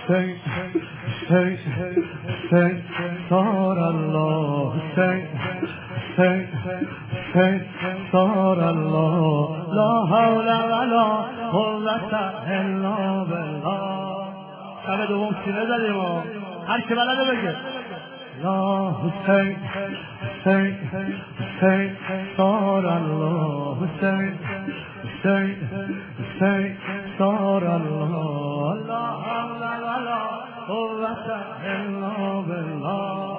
حسین حسین حسین صار الله حسین حسین حسین صار الله لا حول ولا قوة الا بالله. شب دوم سینه زدیم هر که بلده بگه لا حسین حسین حسین صار الله حسین حسین حسین صار الله لا حول ولا قوة الا بالله.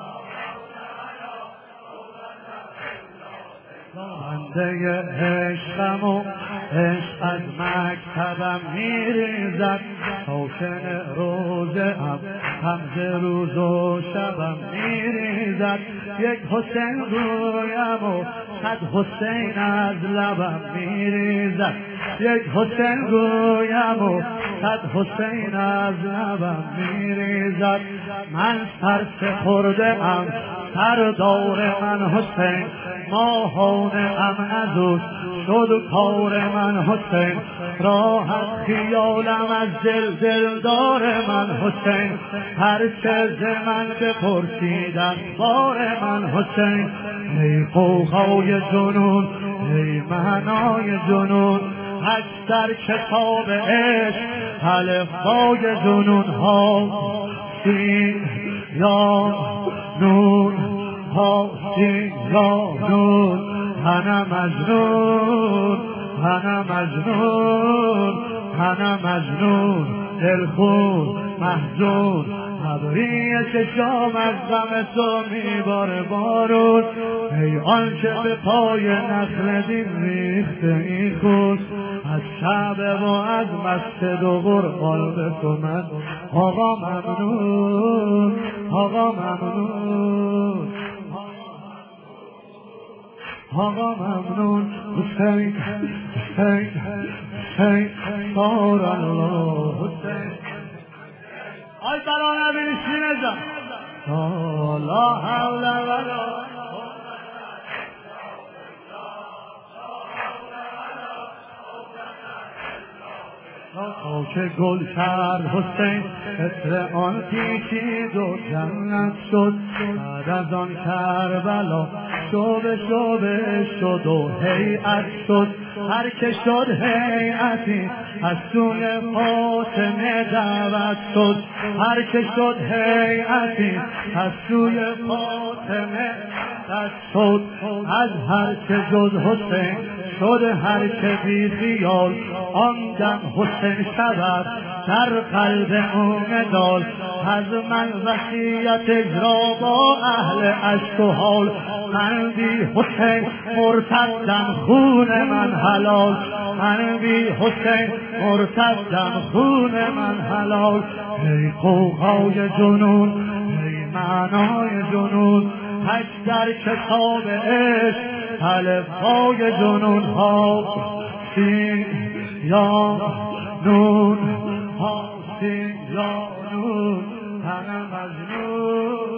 بنده عشقم و عشق از مکتبم میریزد روشن روزم همز روز و شبم میریزد یک حسین گویم و صد حسین از لبم میریزد یک حسین گویم و صد حسین از لبم میریزد من سر خورده ام سر دور من حسین ماهانه ام ازوش شد کار من حسین راحت خیالم از دلدار من حسین هر چه ز من بپرسیدن بار من حسین ای قوقای جنون ای معنای جنون هش در کتاب عشق الفبای جنون ها سین یا نون ها سین یا نون انا مجنون انا مجنون انا مجنون دلخون محزون ابری چشام از غم تو میباره بارون ای آنچه به پای نخل دین ریخته این خون از شعب و از مسجد و قربان به تو من آقا ممنون آقا ممنون آقا ممنون حسین حسین حسین صار الله حسین آی برای نبینی سینه جان لا حول ولا که گل کرد حسین عطر آن پیچید و جنت شد بعد از آن کربلا شعبه شعبه شد و هیئت شد هر که شد هیئتی از سوی فاطمه دعوت شد هر که شد هیئتی از سوی فاطمه دعوت شد از هر که جز حسین شد هر که بی خیال آن دم حسین شود در قلب اون دال از من وصیت اجرا با اهل اشک و حال من بی حسین مرتدم خون من حلال من بی حسین مرتدم خون من حلال ای قوقای جنون ای معنای جنون هش در کتاب عشق الفبای جنون ها سین یا نون ها سین یا نون انا مجنون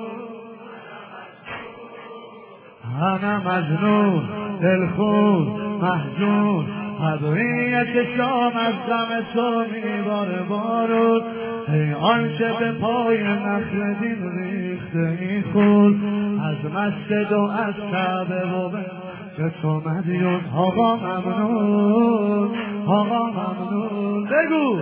انا مجنون دلخون محزون ابری چشام از غم تو میباره بارون ای آنچه به پای نخل دین ریخته این خون از مسجد و از کعبه و به تو مدیون آقا ممنون آقا ممنون بگو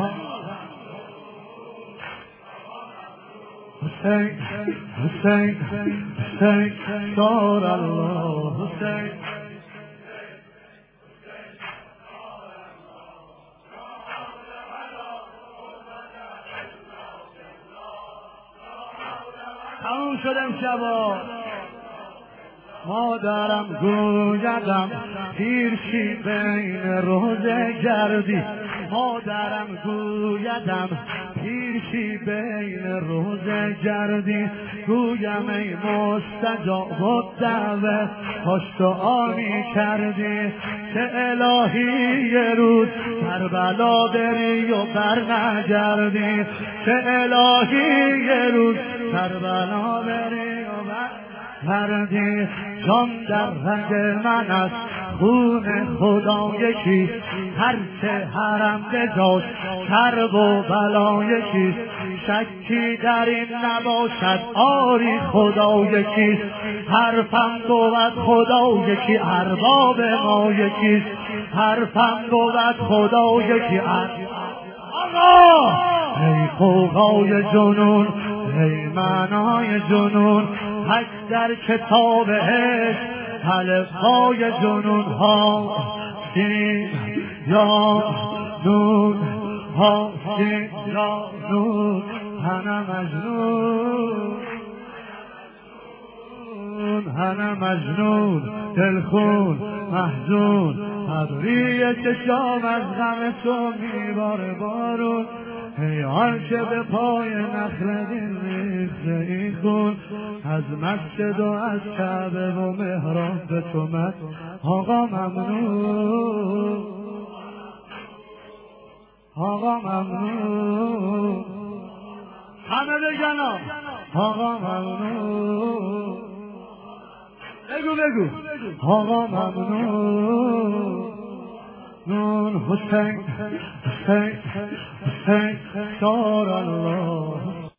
حسین حسین حسین صار الله حسین تموم شدم شبا مادرم گویدم پیرشی بین روزه گردی مادرم گویدم پیرشی بین روزه گردی گویم ای مستجاب الدعوه پشت و آمی کردی که الهی یه روز کربلا بری و بر نگردی که الهی یه روز کربلا بری و بر کردی جان در رنگ من است خون خدا یکیست، هرچه حرم بجاست کرب و بلا یکیست، شکی در این نباشد آری خدا یکیست، حرفم بود خدا یکی ارباب ما یکیست، حرفم بود خدا یکی آقا ای قوقای جنون ای معنای جنون، حق در کتاب عشق الفبای جنون ها سین یا نون ها سین یا نون، هنه مجنون هنه مجنون دلخون محزون، ابری چشام از غم تو میباره بارون، ای آنچه به پای نخل دل ریخته این خون، از مسجد و از کعبه و محراب به تو من آقا ممنون آقا ممنون، همه بگن آقا ممنون، بگو آقا ممنون، نون حسین حسین حسین دار الله.